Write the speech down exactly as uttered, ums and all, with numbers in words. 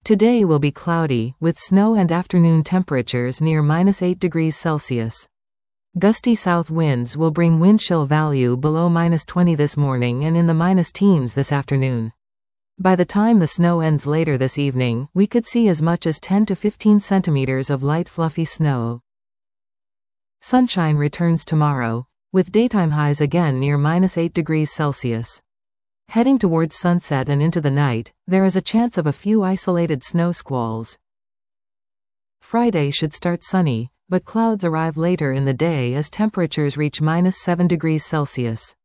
Today will be cloudy, with snow and afternoon temperatures near minus eight degrees Celsius. Gusty south winds will bring wind chill value below minus twenty this morning and in the minus teens this afternoon. By the time the snow ends later this evening, we could see as much as ten to fifteen centimeters of light fluffy snow. Sunshine returns tomorrow, with daytime highs again near minus eight degrees Celsius. Heading towards sunset and into the night, there is a chance of a few isolated snow squalls. Friday should start sunny, but clouds arrive later in the day as temperatures reach minus seven degrees Celsius.